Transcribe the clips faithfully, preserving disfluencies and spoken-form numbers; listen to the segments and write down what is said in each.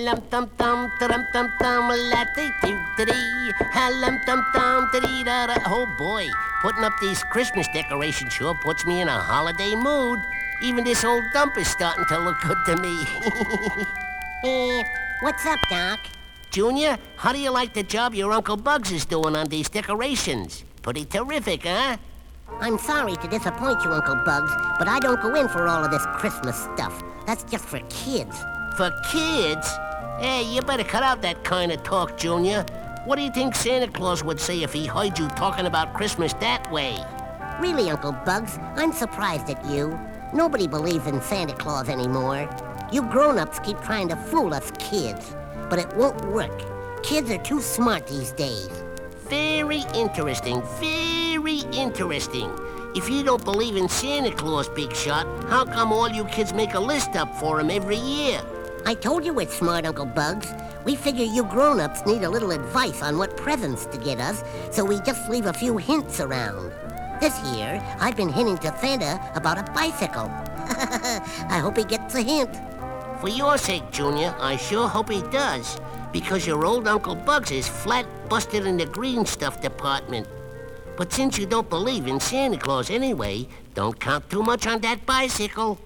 Halum tum tum tum tum tum latte doo dee. Halum tum tum dee da da. Oh boy, putting up these Christmas decorations sure puts me in a holiday mood. Even this old dump is starting to look good to me. Eh, what's up, Doc? Junior, how do you like the job your Uncle Bugs is doing on these decorations? Pretty terrific, huh? I'm sorry to disappoint you, Uncle Bugs, but I don't go in for all of this Christmas stuff. That's just for kids. For kids? Hey, you better cut out that kind of talk, Junior. What do you think Santa Claus would say if he heard you talking about Christmas that way? Really, Uncle Bugs, I'm surprised at you. Nobody believes in Santa Claus anymore. You grown-ups keep trying to fool us kids, but it won't work. Kids are too smart these days. Very interesting, very interesting. If you don't believe in Santa Claus, Big Shot, how come all you kids make a list up for him every year? I told you we're smart, Uncle Bugs. We figure you grown-ups need a little advice on what presents to get us, so we just leave a few hints around. This year, I've been hinting to Santa about a bicycle. I hope he gets a hint. For your sake, Junior, I sure hope he does, because your old Uncle Bugs is flat busted in the green stuff department. But since you don't believe in Santa Claus anyway, don't count too much on that bicycle.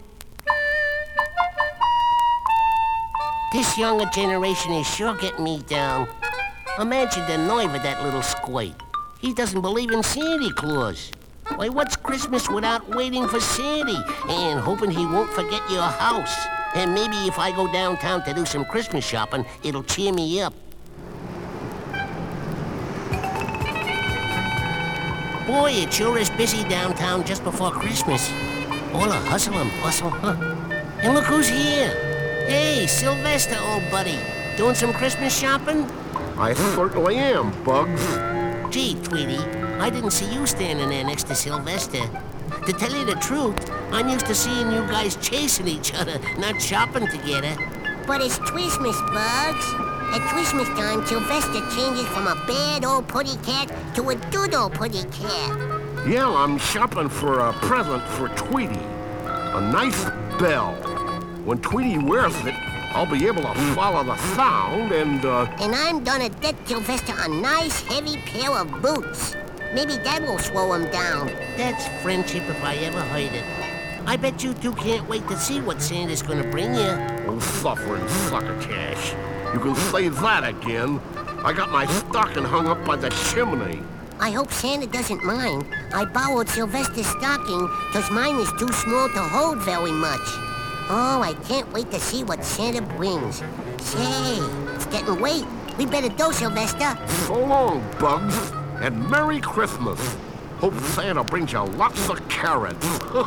This younger generation is sure getting me down. Imagine the nerve of that little squate. He doesn't believe in Santa Claus. Why, what's Christmas without waiting for Santa and hoping he won't forget your house? And maybe if I go downtown to do some Christmas shopping, it'll cheer me up. Boy, it sure is busy downtown just before Christmas. All the hustle and bustle, huh? And look who's here. Hey, Sylvester, old buddy. Doing some Christmas shopping? I certainly am, Bugs. Gee, Tweety, I didn't see you standing there next to Sylvester. To tell you the truth, I'm used to seeing you guys chasing each other, not shopping together. But it's Christmas, Bugs. At Christmas time, Sylvester changes from a bad old putty cat to a good old putty cat. Yeah, I'm shopping for a present for Tweety. A nice bell. When Tweety wears it, I'll be able to follow the sound and, uh... And I'm gonna get Sylvester a nice, heavy pair of boots. Maybe that will slow him down. That's friendship if I ever heard it. I bet you two can't wait to see what Santa's gonna bring you. Oh, suffering succotash. You can say that again. I got my stocking hung up by the chimney. I hope Santa doesn't mind. I borrowed Sylvester's stocking because mine is too small to hold very much. Oh, I can't wait to see what Santa brings. Say, it's getting late. We better go, Sylvester. So long, Bugs, and Merry Christmas. Hope Santa brings you lots of carrots.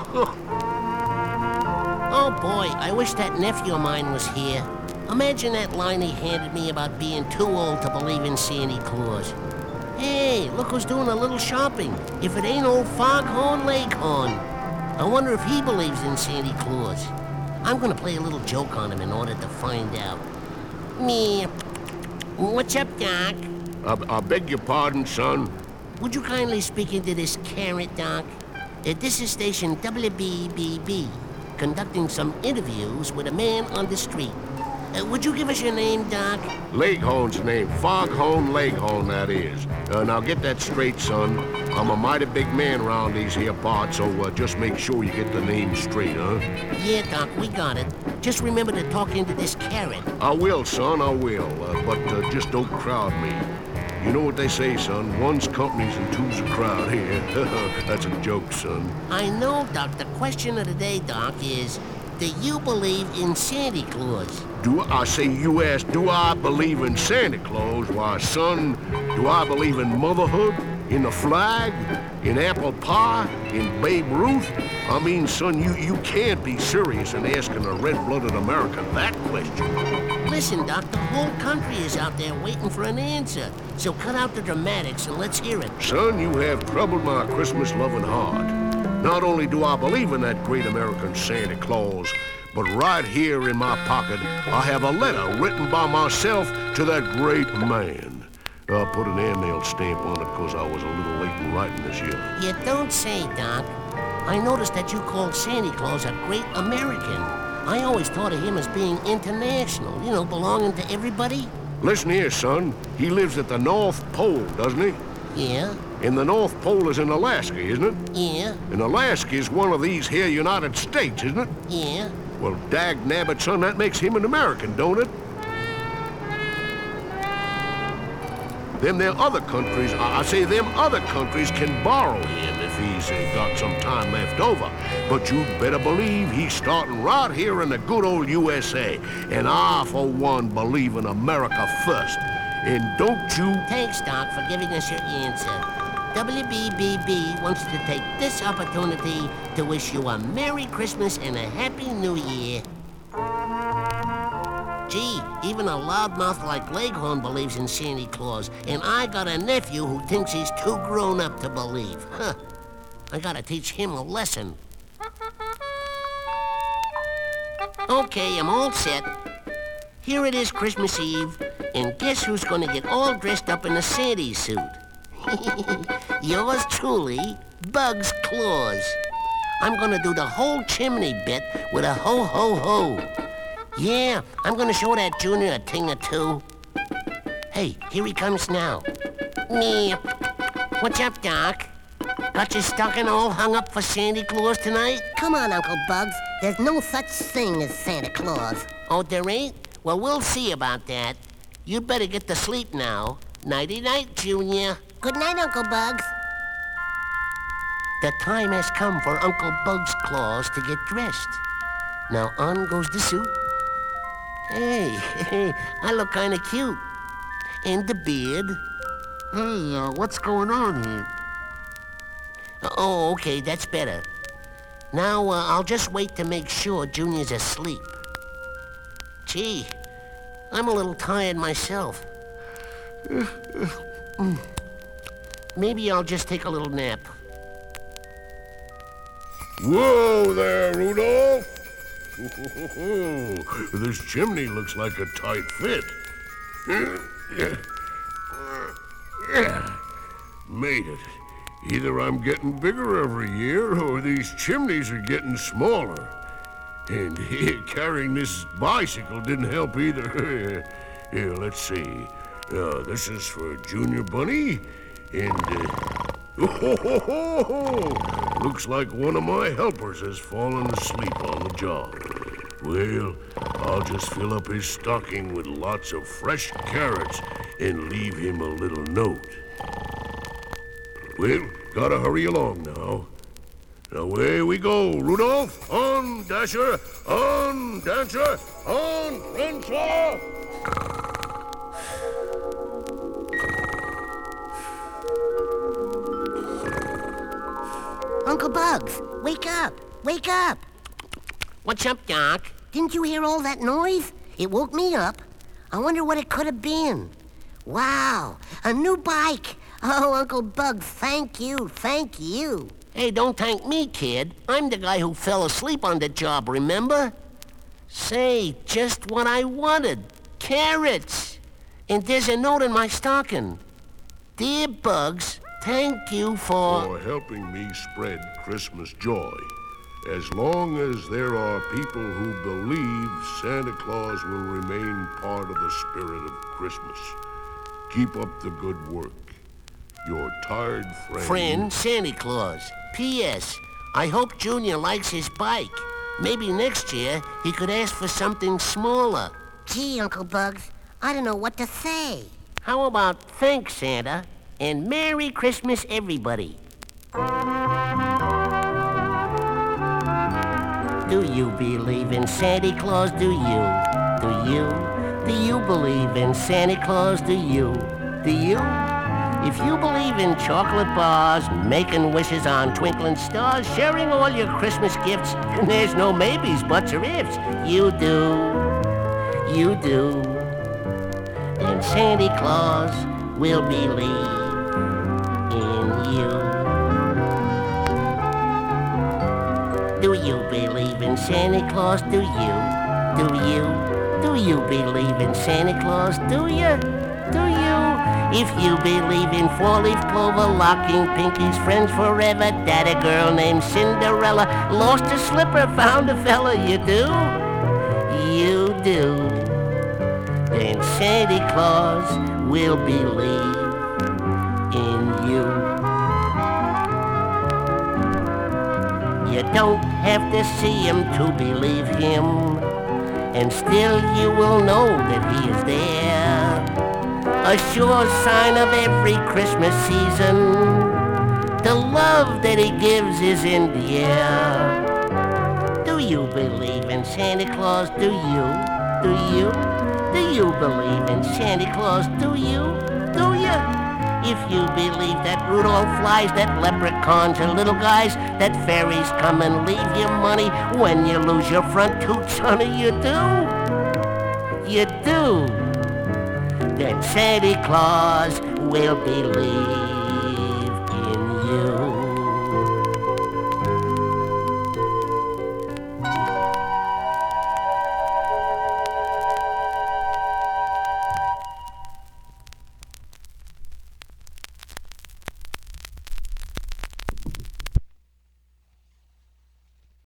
Oh boy, I wish that nephew of mine was here. Imagine that line he handed me about being too old to believe in Santa Claus. Hey, look who's doing a little shopping. If it ain't old Foghorn Leghorn. I wonder if he believes in Santa Claus. I'm gonna play a little joke on him in order to find out. Me. What's up, Doc? I, I beg your pardon, son. Would you kindly speak into this carrot, Doc? Uh, this is station W B B B, conducting some interviews with a man on the street. Uh, would you give us your name, Doc? Leghorn's name. Foghorn Leghorn, that is. Uh, now get that straight, son. I'm a mighty big man around these here parts, so uh, just make sure you get the name straight, huh? Yeah, Doc, we got it. Just remember to talk into this carrot. I will, son, I will. Uh, but uh, just don't crowd me. You know what they say, son. One's company's and two's a crowd here. That's a joke, son. I know, Doc. The question of the day, Doc, is, do you believe in Santa Claus? Do I say you ask, do I believe in Santa Claus? Why, son, do I believe in motherhood? In the flag? In apple pie? In Babe Ruth? I mean, son, you, you can't be serious in asking a red-blooded American that question. Listen, Doc, the whole country is out there waiting for an answer. So cut out the dramatics and let's hear it. Son, you have troubled my Christmas-loving heart. Not only do I believe in that great American Santa Claus, but right here in my pocket, I have a letter written by myself to that great man. I put an air nail stamp on it because I was a little late in writing this year. You don't say, Doc. I noticed that you called Santa Claus a great American. I always thought of him as being international, you know, belonging to everybody. Listen here, son. He lives at the North Pole, doesn't he? Yeah, And the North Pole is in Alaska, isn't it? yeah, And Alaska is one of these here United States, isn't it? yeah. Well, dag nabbit, son, that makes him an American, don't it? Them there other countries, I I say them other countries can borrow him if he's uh, got some time left over. But you'd better believe he's starting right here in the good old U S A. And I, for one, believe in America first. And don't you... Thanks, Doc, for giving us your answer. W B B B wants to take this opportunity to wish you a Merry Christmas and a Happy New Year. Gee, even a loudmouth like Leghorn believes in Santa Claus, and I got a nephew who thinks he's too grown up to believe. Huh. I gotta teach him a lesson. Okay, I'm all set. Here it is Christmas Eve, and guess who's gonna get all dressed up in a Santa suit? Yours truly, Bugs Claus. I'm gonna do the whole chimney bit with a ho-ho-ho. Yeah, I'm gonna show that Junior a thing or two. Hey, here he comes now. Me. What's up, Doc? Got your stocking all hung up for Santa Claus tonight? Come on, Uncle Bugs. There's no such thing as Santa Claus. Oh, there ain't? Well, we'll see about that. You better get to sleep now. Nighty-night, Junior. Good night, Uncle Bugs. The time has come for Uncle Bugs Claus to get dressed. Now on goes the suit. Hey, hey, I look kind of cute. And the beard. Hey, uh, what's going on here? Oh, okay, that's better. Now, uh, I'll just wait to make sure Junior's asleep. Gee, I'm a little tired myself. Maybe I'll just take a little nap. Whoa there, Rudolph! This chimney looks like a tight fit. Made it. Either I'm getting bigger every year, or these chimneys are getting smaller. And carrying this bicycle didn't help either. Here, let's see. Uh, this is for Junior Bunny, and... Uh, oh, looks like one of my helpers has fallen asleep on the job. Well, I'll just fill up his stocking with lots of fresh carrots and leave him a little note. Well, gotta hurry along now. Now, away we go, Rudolph. On, Dasher. On, Dancer. On, Prancer. Uncle Bugs, wake up! Wake up! What's up, Doc? Didn't you hear all that noise? It woke me up. I wonder what it could have been. Wow, a new bike! Oh, Uncle Bugs, thank you, thank you. Hey, don't thank me, kid. I'm the guy who fell asleep on the job, remember? Say, just what I wanted. Carrots! And there's a note in my stocking. Dear Bugs, thank you for... For helping me spread Christmas joy. As long as there are people who believe Santa Claus will remain part of the spirit of Christmas. Keep up the good work. Your tired friend... Friend, Santa Claus. P S. I hope Junior likes his bike. Maybe next year he could ask for something smaller. Gee, Uncle Bugs, I don't know what to say. How about thanks, Santa, and Merry Christmas, everybody. Do you believe in Santa Claus? Do you? Do you? Do you believe in Santa Claus? Do you? Do you? If you believe in chocolate bars, making wishes on twinkling stars, sharing all your Christmas gifts, then there's no maybes, buts, or ifs. You do. You do. And Santa Claus will believe in you. Do you believe in Santa Claus? Do you? Do you? Do you believe in Santa Claus? Do you? Do you? If you believe in four-leaf clover, locking Pinky's friends forever, that a girl named Cinderella lost a slipper, found a fella, you do? you do, then Santa Claus will believe in you. You don't have to see him to believe him, and still you will know that he is there. A sure sign of every Christmas season, the love that he gives is in the air. Do you believe in Santa Claus? Do you? Do you? Do you believe in Santa Claus? Do you? Do you? If you believe that Rudolph flies, that leprechauns are little guys, that fairies come and leave you money when you lose your front tooth, sonny, you do? You do? Then Santa Claus will believe in you.